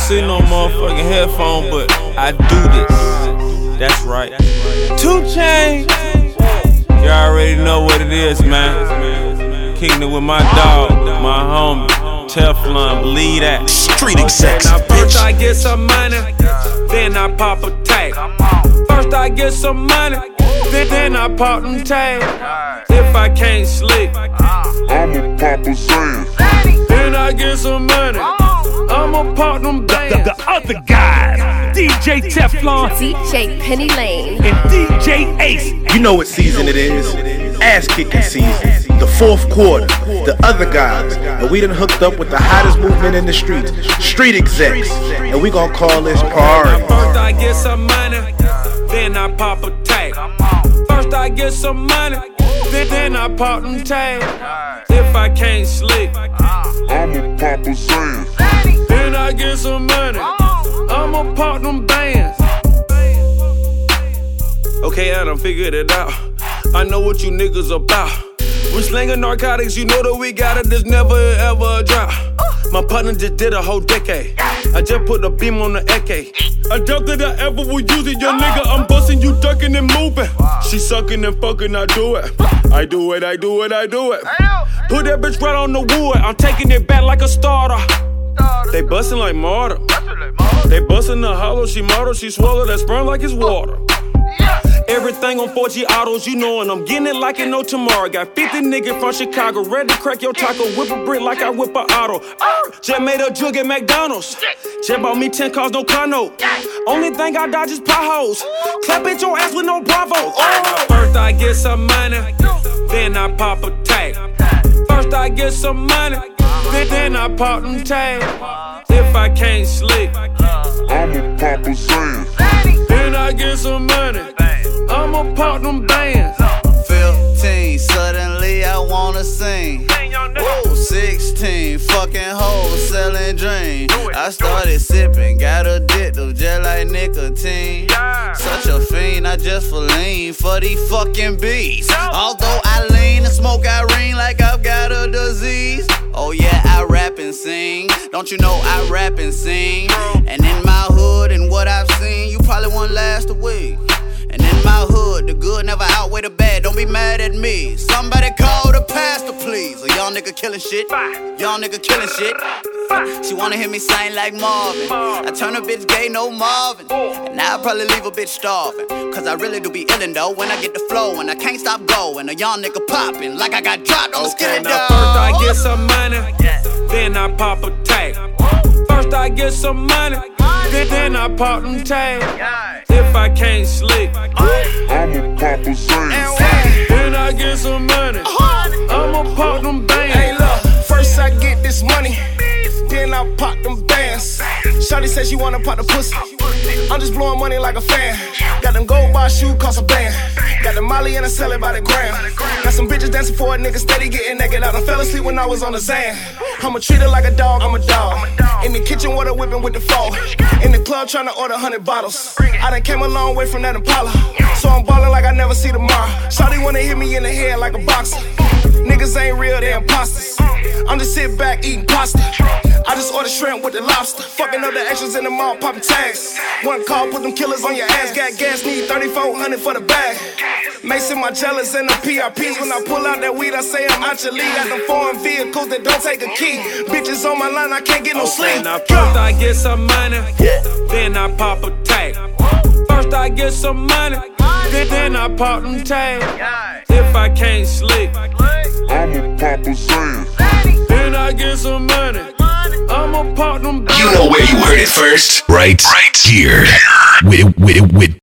see no motherfucking headphone, but I do this. That's right. 2 Chainz. You already know what it is, man. Kicking it with my dog, my homie, Teflon, believe that. Street execs, First I get some money, then I pop a tag. First I get some money, then I pop them tags. If I can't sleep, I'ma pop a sand. then I get some money, I'ma pop them bands. the other guys, DJ Teflon DJ Penny Lane and DJ Ace. You know what season it is. Ass kicking season. The 4th quarter. The other guys. And we done hooked up with the hottest movement in the streets. Street execs. And we gon' call this priority. First I get some money, then I pop a tag. First I get some money, then I pop them tags. If I can't sleep, I'ma pop a sand. then I get some money, I'ma pop them bands. Okay, I done figured it out. I know what you niggas about. We slinging narcotics, you know that we got it, there's never ever a drop. My partner just did a whole decade. I just put a beam on the AK. I doubt that I ever will use it, young nigga. I'm busting, you ducking and moving. She sucking and fucking, I do it. I do it, I do it, I do it. Put that bitch right on the wood. I'm taking it back like a starter. They bustin' like martyr. They bustin' the hollow, she model, she swallow that sperm like it's water. Everything on 4G autos, you know, and I'm getting it like it no tomorrow. Got 50 niggas from Chicago, ready to crack your taco, whip a brick like I whip a auto. Just made a jug at McDonald's. Just bought me 10 cars, no condo. Only thing I dodge is potholes. Clap at your ass with no bravo. First I get some money, then I pop a tag. First I get some money, then I pop them tags. If I can't sleep, I'ma pop a sand. then I get some money, I'ma pop them bands. 15, suddenly I wanna sing. Whoa, 16, fucking hoes, selling dreams. I started sipping, got addictive, just like nicotine. Such a fiend, I just for lean for these fucking beats. Although I lean and smoke Irene like I've got a disease. Oh yeah, I rap and sing. Don't you know I rap and sing? And in my hood and what I've seen, you probably won't last a week. And in my hood, the good never outweigh the bad. Don't be mad at me. Somebody call the pastor, please. Or y'all nigga killing shit. Y'all nigga killing shit. She wanna hear me sing like Marvin. I turn a bitch gay, no Marvin. And now I probably leave a bitch starving. Cause I really do be illin' though. When I get the flow and I can't stop going. A young nigga popping like I got dropped on the skinny Now dog. first I get some money, then I pop a tag. First I get some money, then I pop them tags. If I can't sleep, I'ma pop a sand. then I get some money, I'ma pop them bands. Hey, look, first I get this money, then I pop them bands. Shawty says she wanna pop the pussy. I'm just blowing money like a fan. Got them gold bar shoe, cost a band. Got the Molly and I sell it by the gram. Got some bitches dancing for a nigga, steady getting naked. I done fell asleep when I was on the Xan. I'ma treat her like a dog, I'm a dog. In the kitchen, water whipping with the fall. In the club, tryna order 100 bottles. I done came a long way from that Impala. So I'm ballin' like I never see tomorrow. Shawty wanna hit me in the head like a boxer. Niggas ain't real, they imposters. I'm just sitting back eating pasta. I just ordered shrimp with the lobster. Fucking up the extras in the mall, popping tags. One call, put them killers on your ass. Got gas, need 3,400 for the bag. Mason my jealous and the PRPs. When I pull out that weed, I say I'm out your league. Got them foreign vehicles that don't take a key. Bitches on my line, I can't get no sleep. Now first I get some money, then I pop a tag. First I get some money, then I pop them tags. If I can't sleep, I'ma pop a sand. then I get some money, I'ma pop them bands. You know where you heard it first, right here with